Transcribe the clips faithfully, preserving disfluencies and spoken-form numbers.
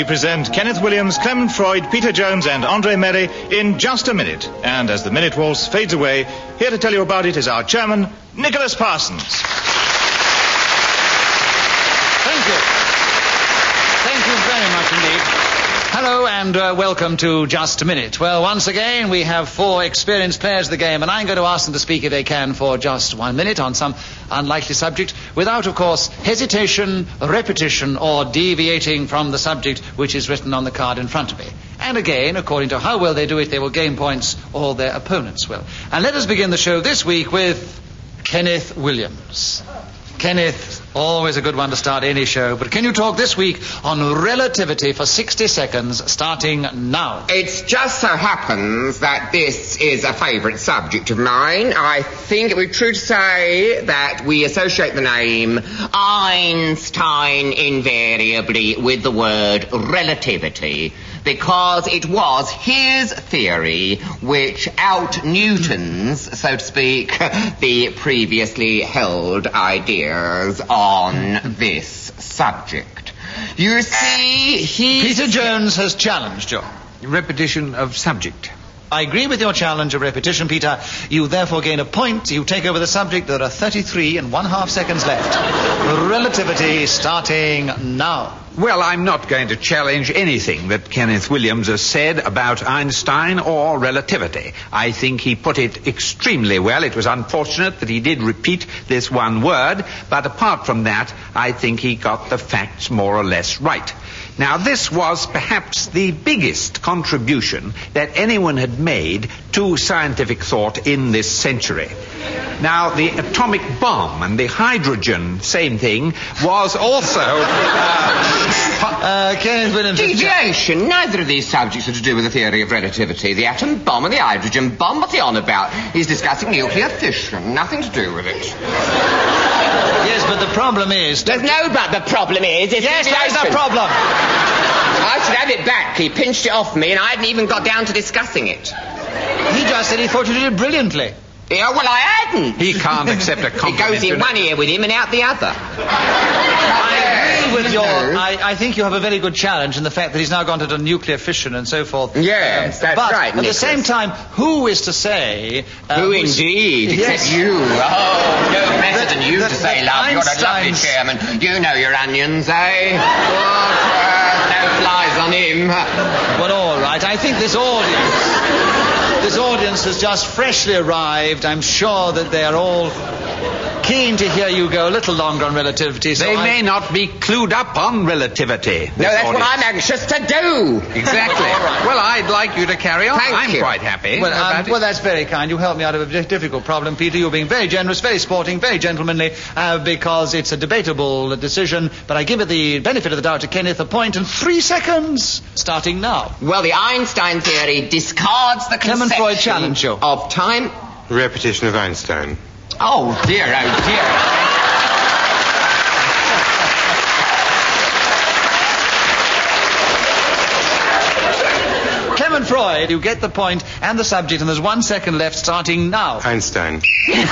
we present Kenneth Williams, Clement Freud, Peter Jones and Andre Melly in Just a Minute. And as the minute waltz fades away, here to tell you about it is our chairman, Nicholas Parsons. Thank you. Thank you very much indeed. Hello and uh, welcome to Just a Minute. Well, once again, we have four experienced players of the game, and I'm going to ask them to speak if they can for just one minute on some unlikely subject, without, of course, hesitation, repetition, or deviating from the subject which is written on the card in front of me. And again, according to how well they do it, they will gain points, or their opponents will. And let us begin the show this week with Kenneth Williams. Kenneth, always a good one to start any show, but can you talk this week on relativity for sixty seconds, starting now? It just so happens that this is a favourite subject of mine. I think it would be true to say that we associate the name Einstein invariably with the word relativity, because it was his theory which out-Newtons, so to speak, the previously held ideas on this subject. You see, he... Peter Jones has challenged you. Repetition of subject. I agree with your challenge of repetition, Peter. You therefore gain a point. You take over the subject. There are thirty-three and one half seconds left. Relativity starting now. Well, I'm not going to challenge anything that Kenneth Williams has said about Einstein or relativity. I think he put it extremely well. It was unfortunate that he did repeat this one word, but apart from that, I think he got the facts more or less right. Now, this was perhaps the biggest contribution that anyone had made to scientific thought in this century. Now, the atomic bomb and the hydrogen, same thing, was also... Uh, uh, Kenneth Williams... Deviation. Neither of these subjects are to do with the theory of relativity. The atom bomb and the hydrogen bomb, what's he on about? He's discussing nuclear fission. Nothing to do with it. Yes, but the problem is... There's no but the problem is... It's yes, there's a problem. I should have it back. He pinched it off me and I hadn't even got down to discussing it. He just said he thought you did it brilliantly. Yeah, well, I hadn't. He can't accept a compliment. It goes in one ear with him and out the other. I agree with your... I, I think you have a very good challenge in the fact that he's now gone to the nuclear fission and so forth. Yes, um, that's but right, at Nicholas. the same time, who is to say... Uh, who indeed, yes. except you. Oh, no better that, than you that, to say, that love. You're a lovely chairman. You know your onions, eh? What, uh, no flies on him. Well, all right. I think this audience... This audience has just freshly arrived. I'm sure that they're all keen to hear you go a little longer on relativity. So they I... may not be clued up on relativity. No, that's audience. What I'm anxious to do. Exactly. Right. Well, I'd like you to carry on. Thank I'm you. quite happy. Well, um, it. well, that's very kind. You helped me out of a difficult problem, Peter. You're being very generous, very sporting, very gentlemanly, uh, because it's a debatable decision. But I give it the benefit of the doubt to Kenneth, a point and three seconds, starting now. Well, the Einstein theory discards the Clement Freud challenge you. Of time. Repetition of Einstein. Oh, dear, oh, dear. Clement Freud, you get the point and the subject, and there's one second left, starting now. Einstein.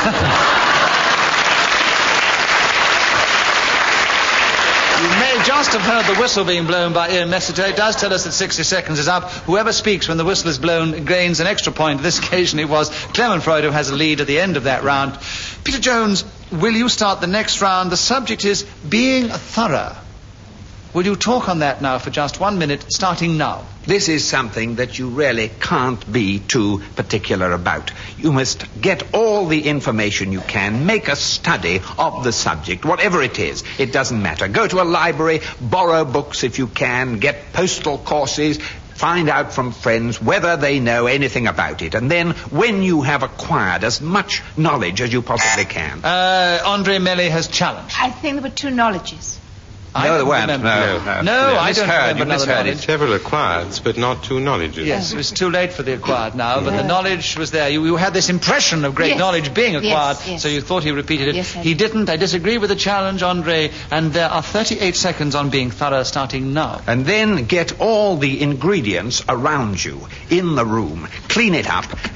You may just have heard the whistle being blown by Ian Messiter. It does tell us that sixty seconds is up. Whoever speaks when the whistle is blown gains an extra point. This occasion it was Clement Freud who has a lead at the end of that round. Peter Jones, will you start the next round? The subject is being thorough. Will you talk on that now for just one minute, starting now? This is something that you really can't be too particular about. You must get all the information you can, make a study of the subject, whatever it is. It doesn't matter. Go to a library, borrow books if you can, get postal courses, find out from friends whether they know anything about it. And then, when you have acquired as much knowledge as you possibly can... Uh, Andre Melly has challenged. I think there were two knowledges. I no, there don't weren't. remember. No, No, no. no, no. I don't misheard. remember You another misheard knowledge. it. Several acquireds, but not two knowledges. Yes, it was too late for the acquired now, but the knowledge was there. You, you had this impression of great Yes. knowledge being acquired, Yes, yes. so you thought he repeated it. Yes, I he did. didn't. I disagree with the challenge, Andre, and there are thirty-eight seconds on being thorough, starting now. And then get all the ingredients around you in the room, clean it up,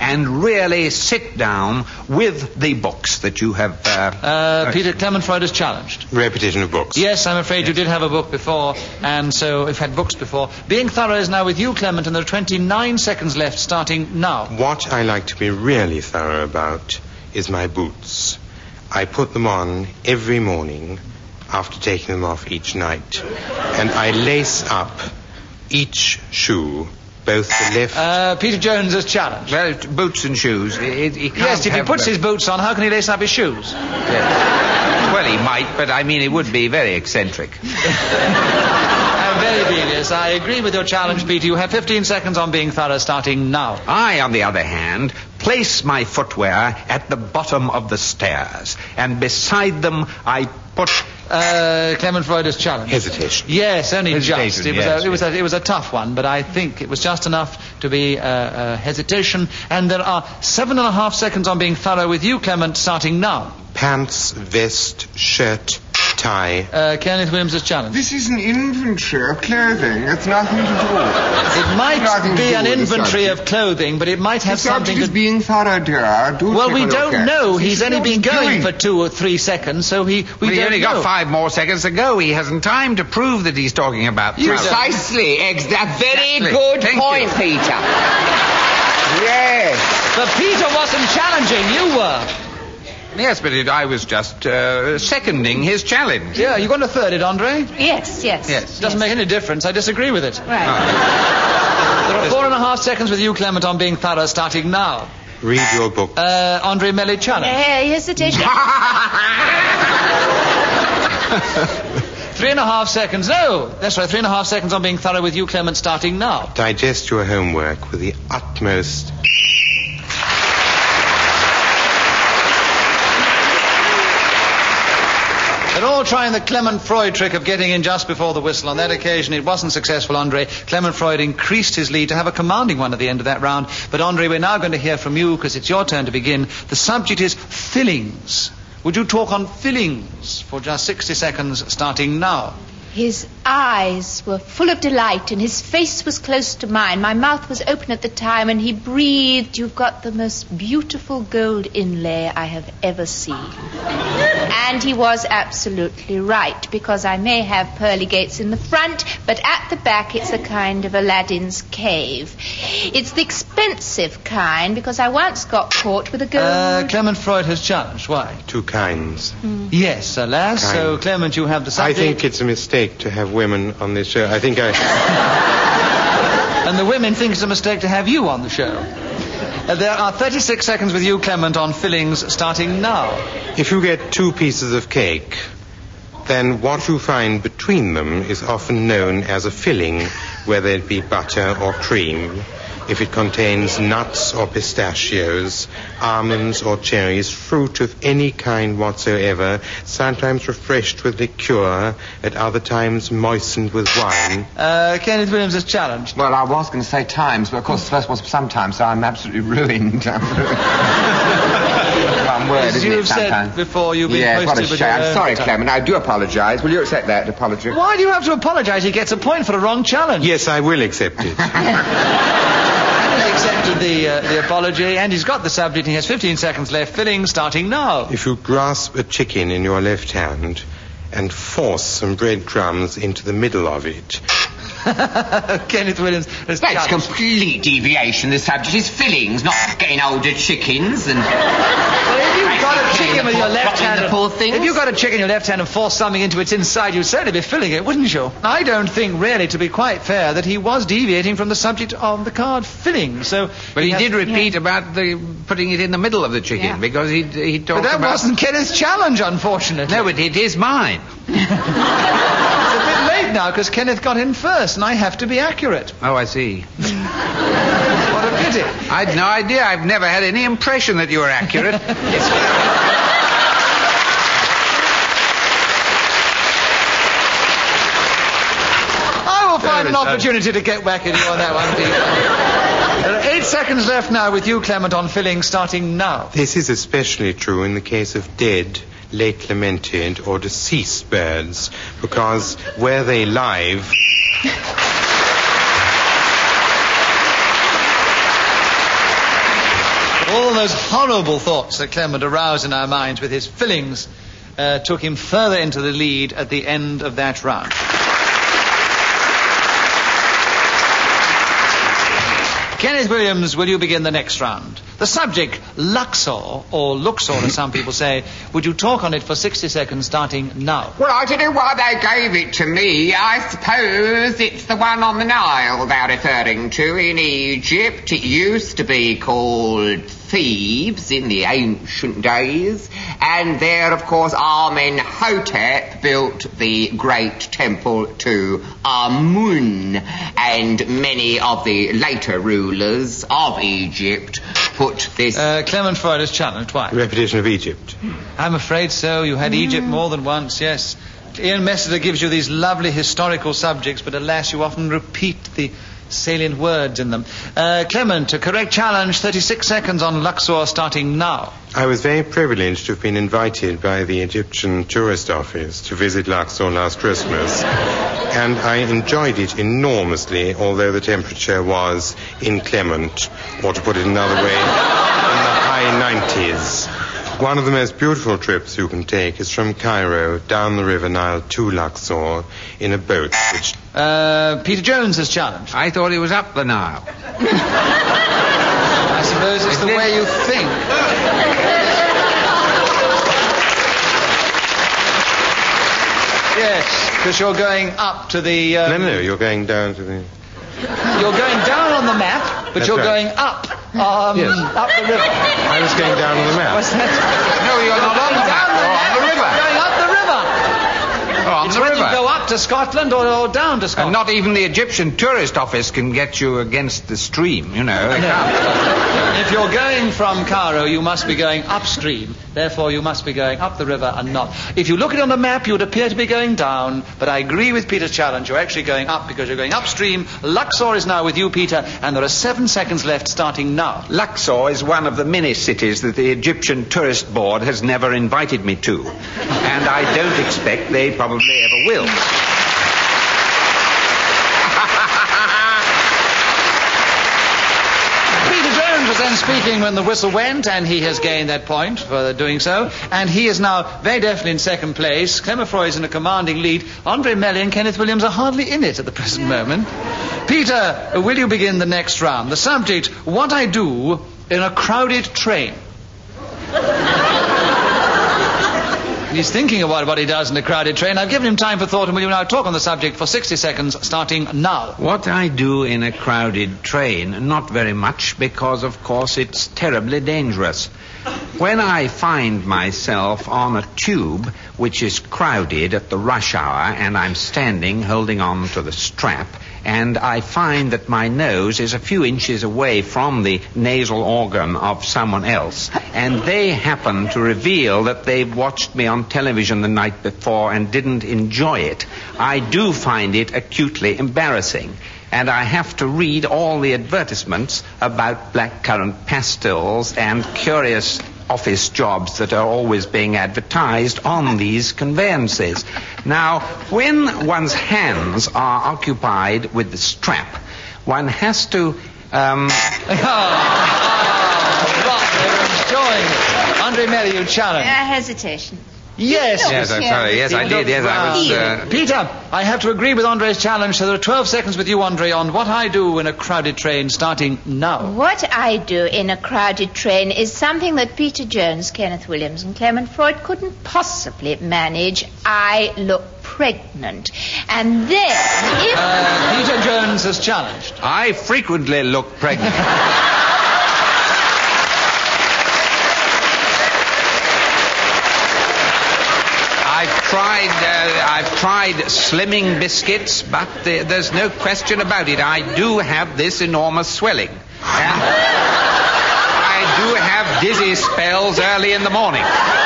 and really sit down with the books that you have... Uh, Uh, Peter, Clement Freud is challenged. Repetition of books. Yes, I'm afraid you did have a book before, and so you've had books before. Being thorough is now with you, Clement, and there are twenty-nine seconds left, starting now. What I like to be really thorough about is my boots. I put them on every morning after taking them off each night. And I lace up each shoe, both the left... Uh, Peter Jones is challenged. well, it's boots and shoes. He, he can't Yes, if he have puts them. his boots on, how can he lace up his shoes? Yes. Well, he might, but I mean, it would be very eccentric. Uh, very devious. I agree with your challenge, Peter. You have fifteen seconds on being thorough, starting now. I, on the other hand, place my footwear at the bottom of the stairs, and beside them I put... Uh, Clement Freud is challenged. Hesitation. Yes, only Hesitation, just. It was, yes, a, it, was yes. a, it was a tough one, but I think it was just enough to be uh, uh, hesitation. And there are seven and a half seconds on being thorough with you, Clement, starting now. Pants, vest, shirt, tie. Uh, Kenneth Williams is challenged. This is an inventory of clothing. It's nothing to do. It might Nothing to be do an with the inventory subject. of clothing, but it might have The subject something is to... being thorough, dear. Do Well, take we a look don't at know. it. He's This only is been what going he's for two or three seconds, so he... We Well, he's don't only know. got five more seconds to go. He hasn't time to prove that he's talking about... You trousers. Precisely. Ex- a very Exactly. good Thank point, you. Peter. Yes. But Peter wasn't challenging, you were. Yes, but it, I was just uh, seconding his challenge. Yeah, you going to third it, Andre? Yes, yes. Yes. Doesn't make any difference. I disagree with it. Right. There are four and a half seconds with you, Clement, on being thorough, starting now. Read your book. Uh, Andre Melly challenge. Uh, hesitation. Three and a half seconds. No, that's right. Three and a half seconds on being thorough with you, Clement, starting now. Digest your homework with the utmost... They're all trying the Clement Freud trick of getting in just before the whistle. On that occasion, it wasn't successful, Andre. Clement Freud increased his lead to have a commanding one at the end of that round. But, Andre, we're now going to hear from you because it's your turn to begin. The subject is fillings. Would you talk on fillings for just sixty seconds, starting now? His eyes were full of delight and his face was close to mine. My mouth was open at the time and he breathed, "You've got the most beautiful gold inlay I have ever seen." And he was absolutely right, because I may have pearly gates in the front, but at the back it's a kind of Aladdin's cave. It's the expensive kind, because I once got caught with a gold... Uh, Clement Freud has challenged. Why? Two kinds. Yes, alas. Kind. So, Clement, you have the I subject. think it's a mistake to have women on this show. I think I... And the women think it's a mistake to have you on the show. Uh, there are thirty-six seconds with you, Clement, on fillings, starting now. If you get two pieces of cake, then what you find between them is often known as a filling, whether it be butter or cream. If it contains nuts or pistachios, almonds or cherries, fruit of any kind whatsoever, sometimes refreshed with liqueur, at other times moistened with wine. Uh, Kenneth Williams is challenged. Well, I was going to say times, but of course the first was sometimes, so I'm absolutely ruined. One word, As isn't you've it, said sometimes? before, you've been Yeah, what a posted with shame. your I'm own sorry, time. Clement. I do apologise. Will you accept that apology? Why do you have to apologise? He gets a point for a wrong challenge. Yes, I will accept it. He's accepted the, uh, the apology, and he's got the subject. He has fifteen seconds left. Filling, starting now. If you grasp a chicken in your left hand and force some breadcrumbs into the middle of it, Kenneth Williams is That's challenged. complete deviation. The subject is fillings, not getting older chickens and... Well, if you've got a chicken with your left Dropping hand, the poor things. if you've got a chicken in your left hand and force something into its inside, you'd certainly be filling it, wouldn't you? I don't think, really, to be quite fair, that he was deviating from the subject of the card filling. So, But he has- did repeat about the putting it in the middle of the chicken, Yeah. because he he But talked that about... wasn't Kenneth's challenge, unfortunately. No, but it is mine. It's a bit late now because Kenneth got in first, and I have to be accurate. Oh, I see. What a pity. I had no idea. I've never had any impression that you were accurate. It's... I will find an Very sad. opportunity to get back at you on that one, Peter. There are eight seconds left now with you, Clement, on filling, starting now. this is especially true in the case of dead, late lamented, or deceased birds, because where they live... All those horrible thoughts that Clement aroused in our minds with his fillings uh, took him further into the lead at the end of that round. Kenneth Williams, will you begin the next round? The subject, Luxor, or Luxor as some people say. Would you talk on it for sixty seconds starting now? Well, I don't know why they gave it to me. I suppose it's the one on the Nile they're referring to in Egypt. It used to be called Thebes in the ancient days. And there, of course, Amenhotep built the great temple to Amun. And many of the later rulers of Egypt put this... Uh, Clement Freud is challenged. Why? Repetition of Egypt. I'm afraid so. You had mm. Egypt more than once, yes. Ian Messiter gives you these lovely historical subjects, but alas, you often repeat the salient words in them. Uh, Clement, a correct challenge, thirty-six seconds on Luxor starting now. I was very privileged to have been invited by the Egyptian tourist office to visit Luxor last Christmas, and I enjoyed it enormously, although the temperature was inclement, or to put it another way, in the high nineties. One of the most beautiful trips you can take is from Cairo down the River Nile to Luxor in a boat. Which... Uh, Peter Jones has challenged. I thought it was up the Nile. I suppose it's the way you think. Yes, because you're going up to the... Um... No, no, you're going down to the... You're going down on the map, but That's you're right. going up, um, yes. up the river. I was going down on the map. What's that? No, you're, you're not on the map. The You're on the river. You're going up the river. Oh, on it's the when river. you go up to Scotland or, or down to And Scotland. not even the Egyptian tourist office can get you against the stream, you know. They can't. If you're going from Cairo, you must be going upstream. Therefore, you must be going up the river and not. If you look at it on the map, you would appear to be going down. But I agree with Peter's challenge. You're actually going up because you're going upstream. Luxor is now with you, Peter, and there are seven seconds left starting now. Luxor is one of the many cities that the Egyptian Tourist Board has never invited me to. And I don't expect they probably ever will. Was then speaking when the whistle went, and he has gained that point for doing so, and he is now very definitely in second place. Clement Freud is in a commanding lead. Andre Melly and Kenneth Williams are hardly in it at the present moment. Peter, will you begin the next round? The subject, what I do in a crowded train. He's thinking about what he does in a crowded train. I've given him time for thought, and will you now talk on the subject for sixty seconds, starting now? What I do in a crowded train, not very much, because, of course, it's terribly dangerous. When I find myself on a tube which is crowded at the rush hour, and I'm standing holding on to the strap, and I find that my nose is a few inches away from the nasal organ of someone else, and they happen to reveal that they've watched me on television the night before and didn't enjoy it, I do find it acutely embarrassing. And I have to read all the advertisements about blackcurrant pastils and curious office jobs that are always being advertised on these conveyances. Now, when one's hands are occupied with the strap, one has to... Um... oh, oh, enjoying it. Andre Melly, you challenge. Uh, hesitation. Yes. Yes, I'm sorry. Yes, I did. Yes, I was... Uh... Peter, I have to agree with Andre's challenge, so there are twelve seconds with you, Andre, on what I do in a crowded train, starting now. What I do in a crowded train is something that Peter Jones, Kenneth Williams, and Clement Freud couldn't possibly manage. I look pregnant. And then, if... Uh, Peter Jones has challenged. I frequently look pregnant. I've tried, uh, I've tried slimming biscuits, but uh, there's no question about it. I do have this enormous swelling. And I do have dizzy spells early in the morning.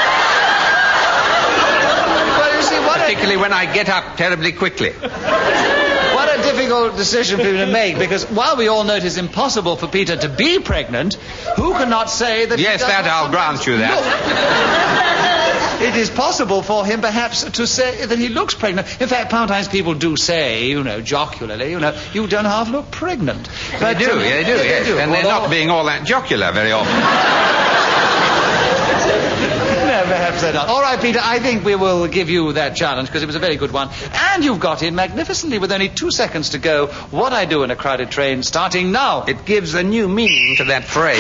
Well, you see, what Particularly a, when I get up terribly quickly. what a difficult decision for you to make, because while we all know it is impossible for Peter to be pregnant, who cannot say that... Yes, he does that not I'll grant you that. It is possible for him, perhaps, to say that he looks pregnant. In fact, sometimes people do say, you know, jocularly, you know, you don't half look pregnant. They do, um, yeah, they do, yes. They do. And they're Although- not being all that jocular very often. perhaps they're not. All right, Peter, I think we will give you that challenge because it was a very good one. And you've got in magnificently with only two seconds to go. What I do in a crowded train starting now. It gives a new meaning to that phrase.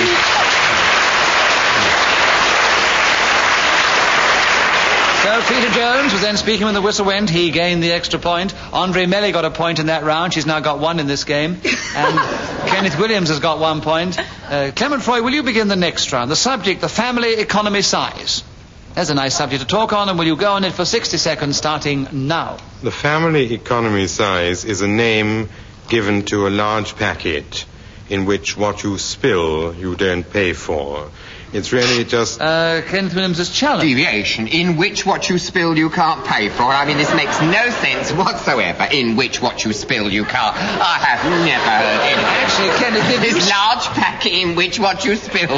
So Peter Jones was then speaking when the whistle went. He gained the extra point. Andre Melly got a point in that round. She's now got one in this game. And Kenneth Williams has got one point. Uh, Clement Freud, will you begin the next round? The subject, the family economy size. There's a nice subject to talk on, and will you go on it for sixty seconds starting now? The family economy size is a name given to a large packet in which what you spill you don't pay for. It's really just... Uh, Kenneth Williams has challenged. Deviation in which what you spill you can't pay for. I mean, this makes no sense whatsoever. In which what you spill you can't... I have never heard anything. Actually, Kenneth, if This you... large packet in which what you spill...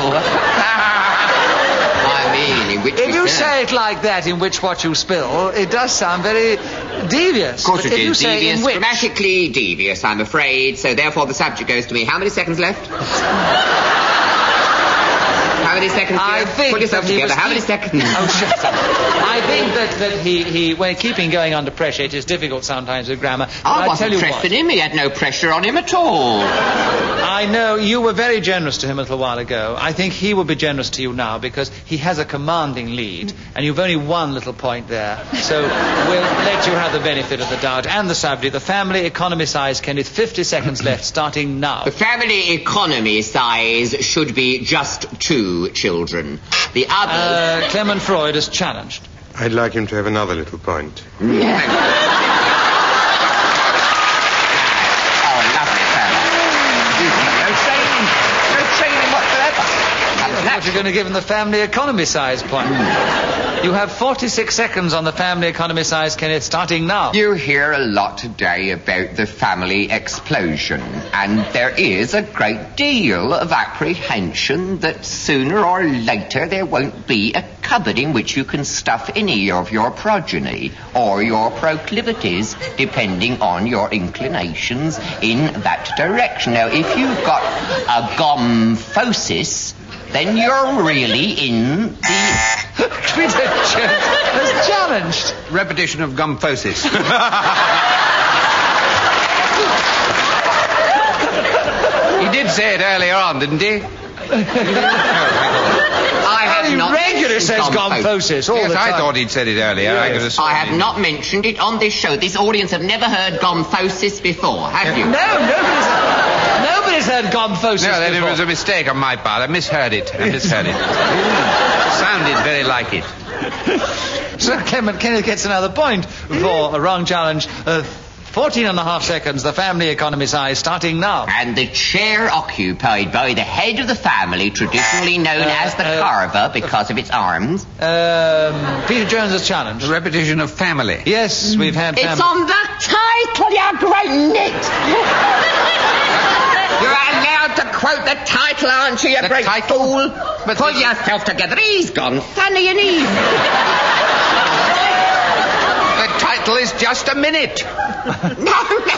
I mean, in which If we you spill. say it like that, in which what you spill, it does sound very devious. Of course But it if you is say devious, in which... grammatically devious, I'm afraid. So therefore the subject goes to me. How many seconds left? How many seconds? I dear? think Put yourself that he together. was How many keep- seconds? Oh, shut up. I think that, that he, he, when keeping going under pressure, it is difficult sometimes with grammar. But I I wasn't tell you pressing what, him. He had no pressure on him at all. I know you were very generous to him a little while ago. I think he will be generous to you now because he has a commanding lead, and you've only one little point there. So we'll let you have the benefit of the doubt. And the subject, the family economy size, Kenneth, fifty seconds left, starting now. The family economy size should be just two children. The other... Uh, Clement Freud is challenged. I'd like him to have another little point. Oh, lovely fellow. No training. No training whatsoever. What you're going to give him the family economy size point. You have forty-six seconds on the family economy size, Kenneth, starting now. You hear a lot today about the family explosion, and there is a great deal of apprehension that sooner or later there won't be a cupboard in which you can stuff any of your progeny or your proclivities, depending on your inclinations in that direction. Now, if you've got a gomphosis, then you're really in the... Peter Jones is challenged. Repetition of gomphosis. He did say it earlier on, didn't he? I have He not regularly mentioned says gomphosis. gomphosis all Yes, the time. I thought he'd said it earlier. I could have I have not mentioned it on this show. This audience have never heard gomphosis before, have you? No, nobody's, nobody's heard gomphosis No, that before. was a mistake on my part. I misheard it. I misheard it. Sounded very like it. So Clement Kenneth gets another point for a wrong challenge. Uh, fourteen and a half seconds, the family economy size, starting now. And the chair occupied by the head of the family, traditionally known Uh, as the uh, carver because of its arms. Um, Peter Jones has challenged. The repetition of family. Yes, we've had It's family. on the title, you great nit! You're allowed to quote the title, aren't you, you The great title? fool? But Pull the- yourself together. He's gone funny and easy. The title is Just a Minute. No, no.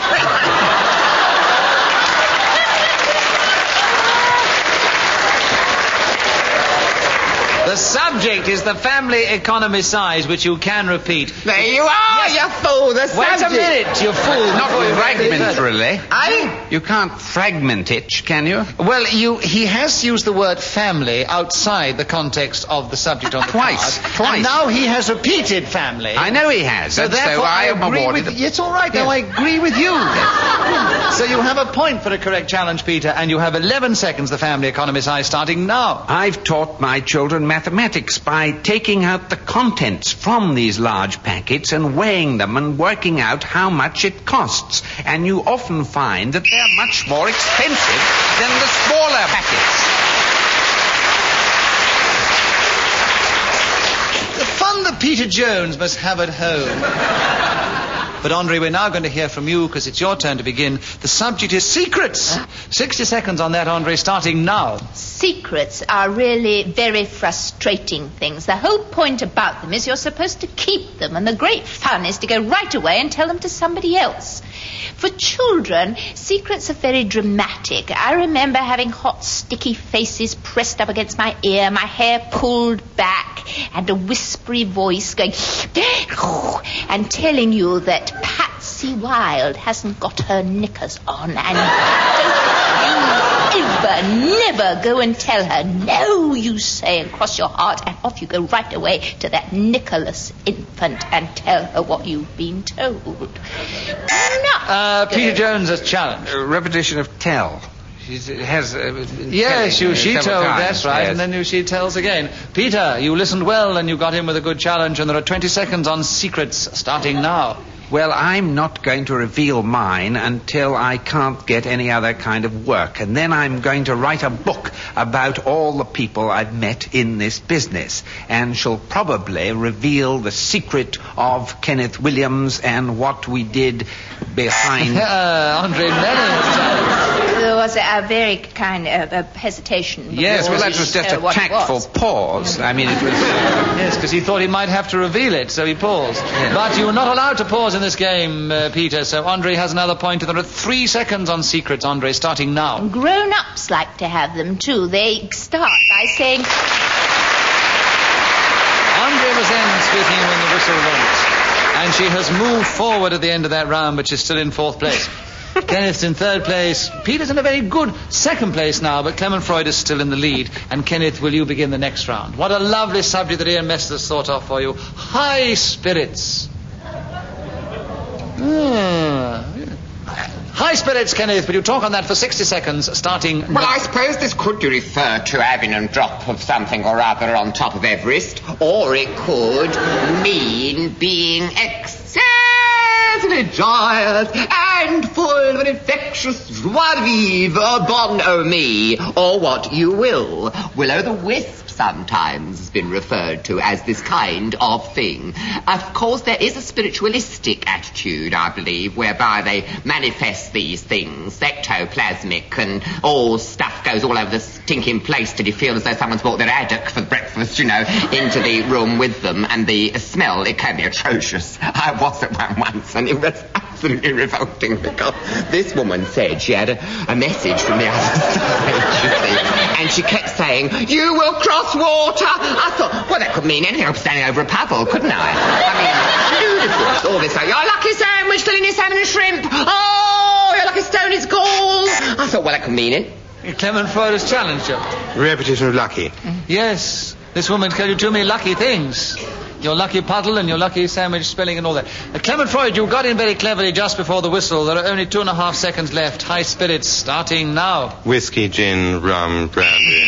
The subject is the family economy size, which you can repeat. There you are, you fool. The Wait a subject. minute, you fool. Not Before you- fragmentarily. I... You can't fragment it, can you? Well, you, he has used the word family outside the context of the subject on the Twice, card. twice. And now he has repeated family. I know he has. So and therefore, so I am agree awarded. with. It's all right. Now I agree with you. So you have a point for a correct challenge, Peter, and you have eleven seconds. The family economy size starting now. I've taught my children mathematics by taking out the contents from these large packets and weighing them and working out how much it costs. And you often find that they're much more expensive than the smaller packets. The fun that Peter Jones must have at home. But, Andre, we're now going to hear from you because it's your turn to begin. The subject is secrets. sixty seconds on that, Andre, starting now. Secrets are really very frustrating things. The whole point about them is you're supposed to keep them, and the great fun is to go right away and tell them to somebody else. For children, secrets are very dramatic. I remember having hot, sticky faces pressed up against my ear, my hair pulled back, and a whispery voice going and telling you that Patsy Wilde hasn't got her knickers on, and don't you ever, never go and tell her. No, you say, and cross your heart, and off you go right away to that Nicholas infant and tell her what you've been told. Not uh, Peter Jones has challenged. A repetition of tell. She has... Uh, yes, you, she told, times, that's right, yes. And then you, she tells again. Peter, you listened well and you got in with a good challenge, and there are twenty seconds on secrets starting now. Well, I'm not going to reveal mine until I can't get any other kind of work. And then I'm going to write a book about all the people I've met in this business. And shall probably reveal the secret of Kenneth Williams and what we did behind... uh, Andre Melling. There was a, a very kind of a hesitation. Yes, well, that was just uh, a tactful pause. I mean, it was... Uh... Yes, because he thought he might have to reveal it, so he paused. Yeah. But you were not allowed to pause in this game, uh, Peter, so Andre has another point. There are three seconds on secrets, Andre, starting now. Grown-ups like to have them, too. They start by saying... Andre was in speaking when the whistle went. And she has moved forward at the end of that round, but she's still in fourth place. Kenneth's in third place. Peter's in a very good second place now, but Clement Freud is still in the lead. And Kenneth, will you begin the next round? What a lovely subject that Ian Mester's thought of for you. High spirits. Ah. High spirits, Kenneth. Will you talk on that for sixty seconds, starting now? Well, I suppose this could refer to having a drop of something or other on top of Everest, or it could mean being excessively joyous and full of an infectious joie de vivre, bonhomie, or what you will. Will-o'-the-wisp sometimes has been referred to as this kind of thing. Of course, there is a spiritualistic attitude, I believe, whereby they manifest these things, ectoplasmic, and all stuff goes all over the stinking place till you feel as though someone's brought their haddock for breakfast, you know, into the room with them, and the smell, it can be atrocious. I was at one once, and it was absolutely revolting, because this woman said she had a, a message from the other side, you see, and she kept saying, "You will cross water." I thought, well, that could mean anything. I'm standing over a puddle, couldn't I? I mean, beautiful. All this, like, your lucky sandwich, filling your salmon and shrimp. Oh, your lucky stone is cold. I thought, well, that could mean it. Clement Freud has challenged you. Repetition of lucky. Mm. Yes, this woman told you too many lucky things. Your lucky puddle and your lucky sandwich spelling and all that. Uh, Clement Freud, you got in very cleverly just before the whistle. There are only two and a half seconds left. High spirits starting now. Whiskey, gin, rum, brandy.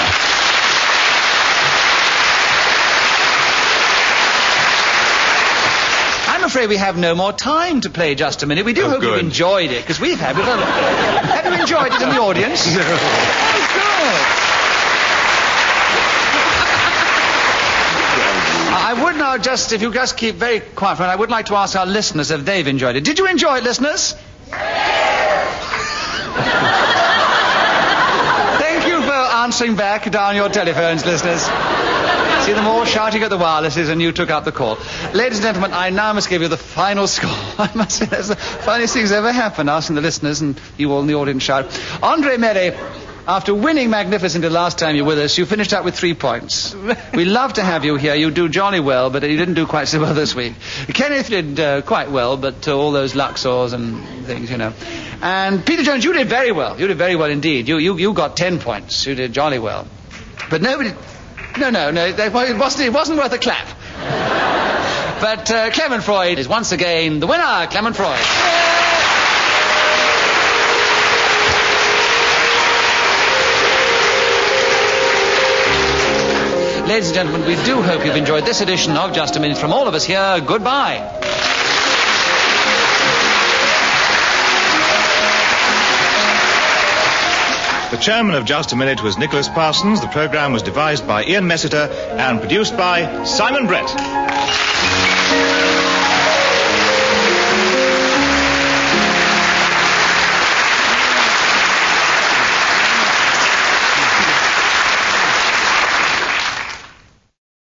I'm afraid we have no more time to play just a minute. We do oh, hope good. you've enjoyed it, because we've had... We've had have you enjoyed it in the audience? No. Oh, good. I would now just, if you just keep very quiet for a minute, I would like to ask our listeners if they've enjoyed it. Did you enjoy it, listeners? Thank you for answering back down your telephones, listeners. See them all shouting at the wirelesses, and you took up the call. Ladies and gentlemen, I now must give you the final score. I must say that's the funniest thing's ever happened, asking the listeners, and you all in the audience shout. Andre Merry, after winning magnificently last time you were with us, you finished up with three points. We love to have you here. You do jolly well, but you didn't do quite so well this week. Kenneth did uh, quite well, but uh, all those Luxors and things, you know. And Peter Jones, you did very well. You did very well indeed. You you you got ten points. You did jolly well. But nobody... No, no, no. It wasn't, it wasn't worth a clap. But uh, Clement Freud is once again the winner, Clement Freud. Ladies and gentlemen, we do hope you've enjoyed this edition of Just a Minute. From all of us here, goodbye. The chairman of Just a Minute was Nicholas Parsons. The programme was devised by Ian Messiter and produced by Simon Brett.